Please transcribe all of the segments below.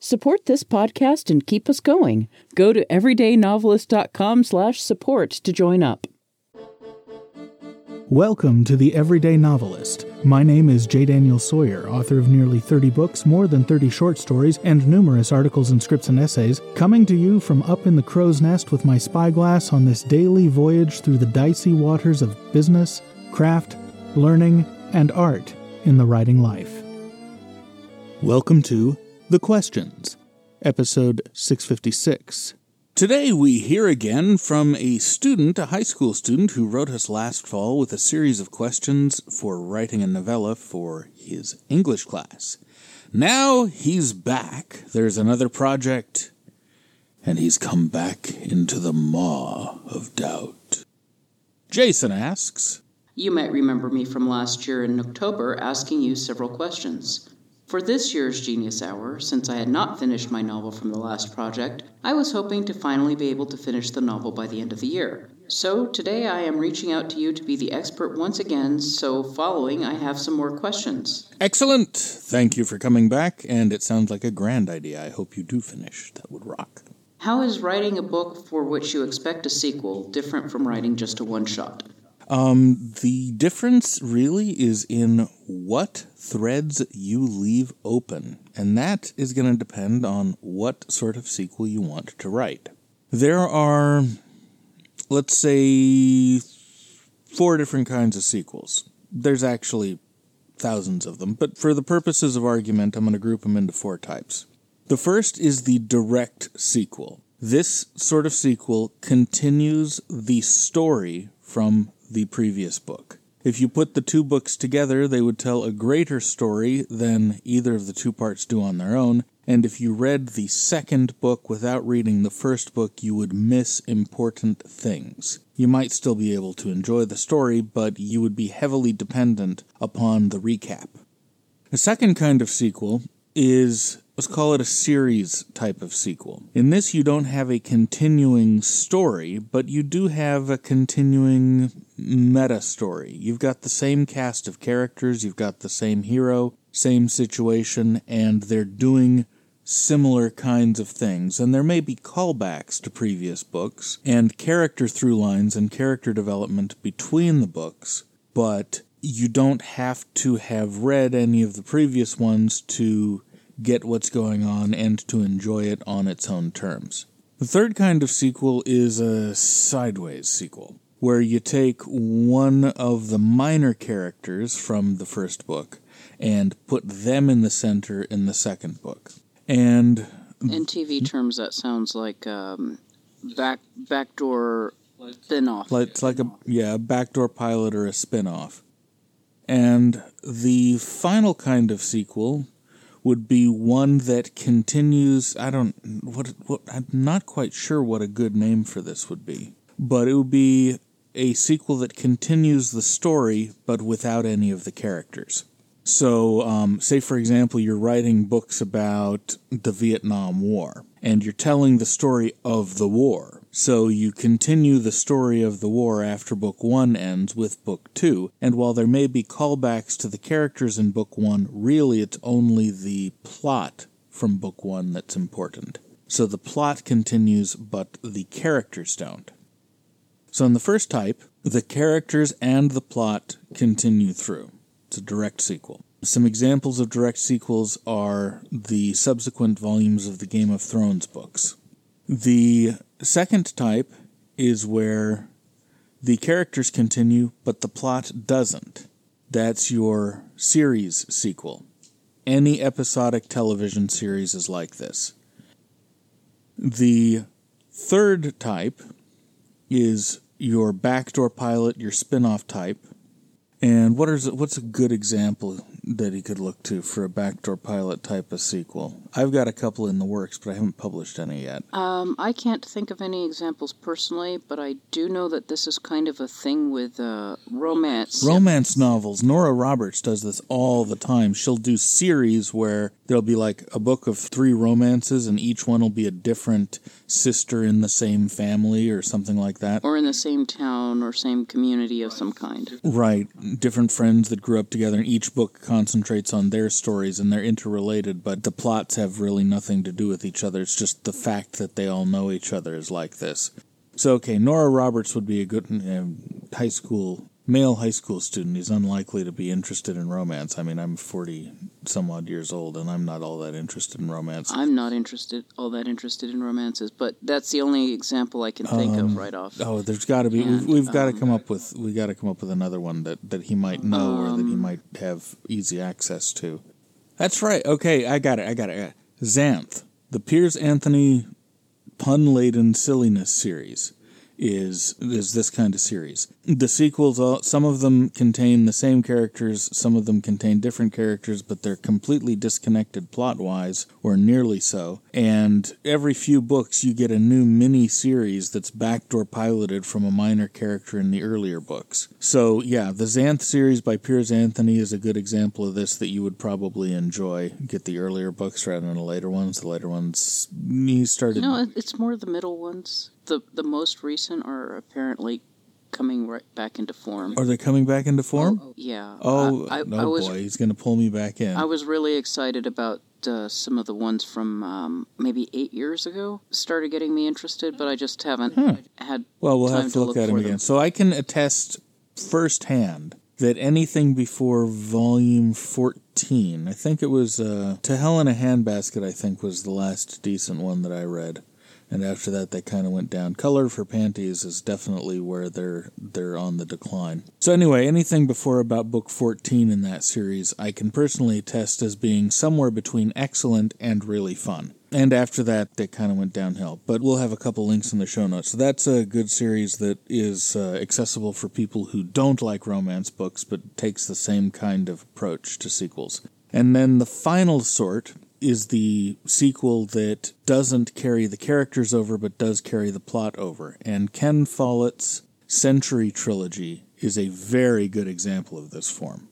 Support this podcast and keep us going. Go to everydaynovelist.com/support to join up. Welcome to The Everyday Novelist. My name is J. Daniel Sawyer, author of nearly 30 books, more than 30 short stories, and numerous articles and scripts and essays, coming to you from up in the crow's nest with my spyglass on this daily voyage through the dicey waters of business, craft, learning, and art in the writing life. Welcome to The Questions, episode 656. Today we hear again from a high school student who wrote us last fall with a series of questions for writing a novella for his English class. Now he's back. There's another project, and he's come back into the maw of doubt. Jason asks, You might remember me from last year in October asking you several questions. For this year's Genius Hour, since I had not finished my novel from the last project, I was hoping to finally be able to finish the novel by the end of the year. So today I am reaching out to you to be the expert once again, so following I have some more questions. Excellent! Thank you for coming back, and it sounds like a grand idea. I hope you do finish. That would rock. How is writing a book for which you expect a sequel different from writing just a one-shot? The difference really is in what threads you leave open, and that is going to depend on what sort of sequel you want to write. There are, let's say, 4 different kinds of sequels. There's actually thousands of them, but for the purposes of argument, I'm going to group them into 4 types. The first is the direct sequel. This sort of sequel continues the story from the previous book. If you put the 2 books together, they would tell a greater story than either of the 2 parts do on their own, and if you read the second book without reading the first book, you would miss important things. You might still be able to enjoy the story, but you would be heavily dependent upon the recap. The second kind of sequel is, let's call it a series type of sequel. In this, you don't have a continuing story, but you do have a continuing meta story. You've got the same cast of characters, you've got the same hero, same situation, and they're doing similar kinds of things. And there may be callbacks to previous books, and character through lines and character development between the books, but you don't have to have read any of the previous ones to get what's going on and to enjoy it on its own terms. The third kind of sequel is a sideways sequel, where you take one of the minor characters from the first book and put them in the center in the second book. And in TV terms, that sounds like backdoor spin-off. It's like a backdoor pilot or a spin-off. And the final kind of sequel would be one that continues, I'm not quite sure what a good name for this would be, but it would be a sequel that continues the story, but without any of the characters. So, say for example, you're writing books about the Vietnam War, and you're telling the story of the war. So you continue the story of the war after Book 1 ends with Book 2, and while there may be callbacks to the characters in Book 1, really it's only the plot from Book 1 that's important. So the plot continues, but the characters don't. So in the first type, the characters and the plot continue through. It's a direct sequel. Some examples of direct sequels are the subsequent volumes of the Game of Thrones books. The second type is where the characters continue, but the plot doesn't. That's your series sequel. Any episodic television series is like this. The third type is your backdoor pilot, your spin-off type. And what's a good example that he could look to for a backdoor pilot type of sequel? I've got a couple in the works, but I haven't published any yet. I can't think of any examples personally, but I do know that this is kind of a thing with romance. Romance novels. Nora Roberts does this all the time. She'll do series where there'll be like a book of 3 romances, and each one will be a different sister in the same family or something like that. Or in the same town or same community of some kind. Right. Different friends that grew up together, and each book concentrates on their stories, and they're interrelated, but the plots have really nothing to do with each other. It's just the fact that they all know each other is like this. So, okay, Nora Roberts would be a good male high school student. He's unlikely to be interested in romance. I mean, I'm 40-some-odd years old, and I'm not all that interested in romance. I'm not all that interested in romances, but that's the only example I can think of right off. Oh, there's got to be. We've got to come up with. We got to come up with another one that he might know or that he might have easy access to. That's right. Okay, I got it. Xanth, the Piers Anthony pun-laden silliness series, is this kind of series. The sequels, some of them contain the same characters, some of them contain different characters, but they're completely disconnected plot-wise, or nearly so. And every few books you get a new mini-series that's backdoor piloted from a minor character in the earlier books. So, yeah, the Xanth series by Piers Anthony is a good example of this that you would probably enjoy. Get the earlier books rather than the later ones. The later ones, he started... No, it's more the middle ones. The most recent are apparently coming right back into form. Are they coming back into form? Yeah. Boy, he's going to pull me back in. I was really excited about some of the ones from maybe 8 years ago. Started getting me interested, but I just haven't had Well, we'll time have to look at him again. So I can attest firsthand that anything before volume 14, I think it was To Hell in a Handbasket, I think was the last decent one that I read. And after that, they kind of went down. Color for Panties is definitely where they're on the decline. So anyway, anything before about book 14 in that series, I can personally attest as being somewhere between excellent and really fun. And after that, they kind of went downhill. But we'll have a couple links in the show notes. So that's a good series that is accessible for people who don't like romance books, but takes the same kind of approach to sequels. And then the final sort is the sequel that doesn't carry the characters over, but does carry the plot over. And Ken Follett's Century Trilogy is a very good example of this form.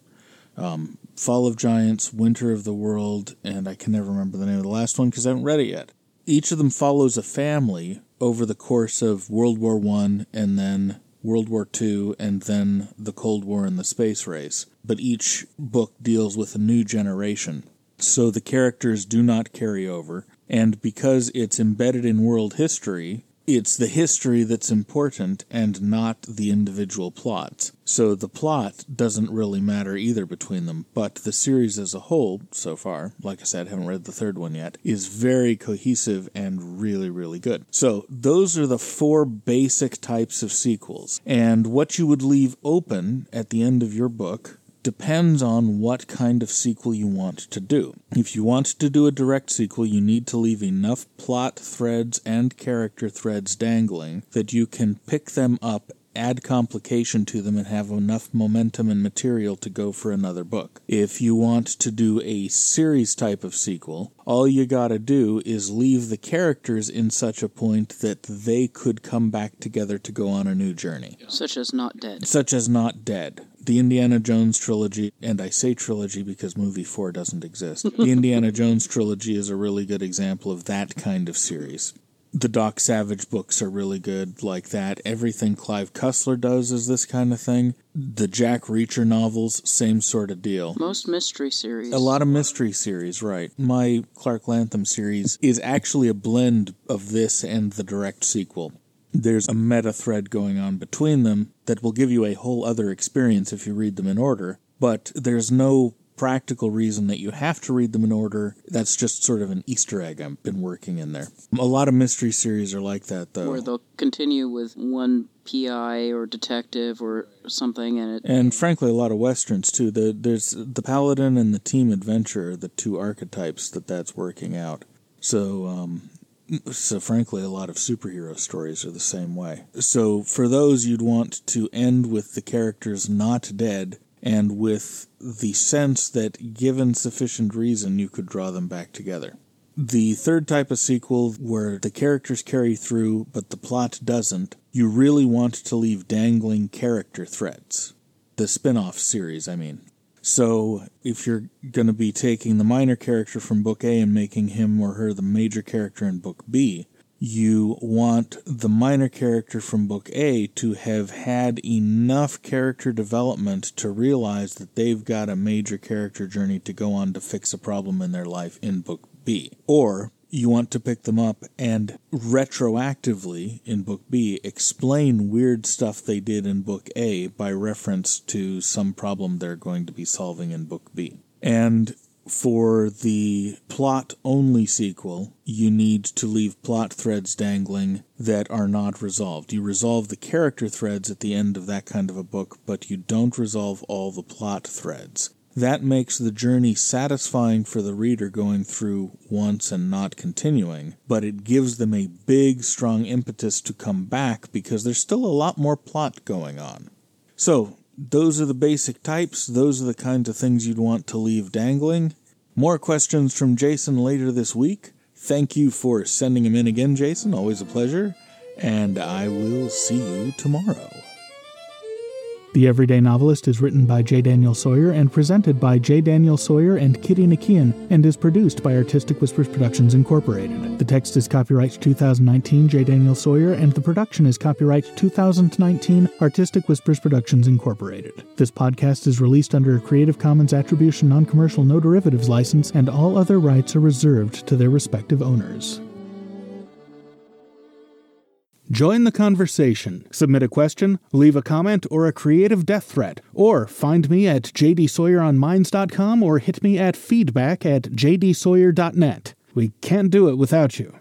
Fall of Giants, Winter of the World, and I can never remember the name of the last one because I haven't read it yet. Each of them follows a family over the course of World War I and then World War II and then the Cold War and the space race. But each book deals with a new generation. So the characters do not carry over, and because it's embedded in world history, it's the history that's important and not the individual plots. So the plot doesn't really matter either between them, but the series as a whole, so far, like I said, haven't read the third one yet, is very cohesive and really, really good. So those are the 4 basic types of sequels, and what you would leave open at the end of your book depends on what kind of sequel you want to do. If you want to do a direct sequel, you need to leave enough plot threads and character threads dangling that you can pick them up, add complication to them, and have enough momentum and material to go for another book. If you want to do a series type of sequel, all you gotta do is leave the characters in such a point that they could come back together to go on a new journey. Such as Not Dead. Such as Not Dead. The Indiana Jones trilogy, and I say trilogy because movie 4 doesn't exist. The Indiana Jones trilogy is a really good example of that kind of series. The Doc Savage books are really good like that. Everything Clive Cussler does is this kind of thing. The Jack Reacher novels, same sort of deal. Most mystery series. A lot of mystery series, right. My Clark Lantham series is actually a blend of this and the direct sequel. There's a meta thread going on between them that will give you a whole other experience if you read them in order, but there's no practical reason that you have to read them in order. That's just sort of an Easter egg I've been working in there. A lot of mystery series are like that, though. Where they'll continue with one PI or detective or something. And frankly, a lot of Westerns, too. There's the Paladin and the Team Adventure, the 2 archetypes that's working out. So frankly, a lot of superhero stories are the same way. So for those, you'd want to end with the characters not dead and with the sense that, given sufficient reason, you could draw them back together. The third type of sequel, where the characters carry through but the plot doesn't, you really want to leave dangling character threads. The spin-off series, I mean. So, if you're going to be taking the minor character from Book A and making him or her the major character in Book B, you want the minor character from Book A to have had enough character development to realize that they've got a major character journey to go on to fix a problem in their life in Book B. Or you want to pick them up and retroactively, in Book B, explain weird stuff they did in Book A by reference to some problem they're going to be solving in Book B. And for the plot-only sequel, you need to leave plot threads dangling that are not resolved. You resolve the character threads at the end of that kind of a book, but you don't resolve all the plot threads. That makes the journey satisfying for the reader going through once and not continuing, but it gives them a big, strong impetus to come back because there's still a lot more plot going on. So, those are the basic types. Those are the kinds of things you'd want to leave dangling. More questions from Jason later this week. Thank you for sending them in again, Jason. Always a pleasure. And I will see you tomorrow. The Everyday Novelist is written by J. Daniel Sawyer and presented by J. Daniel Sawyer and Kitty Nakian and is produced by Artistic Whispers Productions Incorporated. The text is copyright 2019 J. Daniel Sawyer and the production is copyright 2019 Artistic Whispers Productions Incorporated. This podcast is released under a Creative Commons Attribution Non-Commercial No Derivatives license and all other rights are reserved to their respective owners. Join the conversation, submit a question, leave a comment, or a creative death threat, or find me at jdsawyeronminds.com or hit me at feedback@jdsawyer.net. We can't do it without you.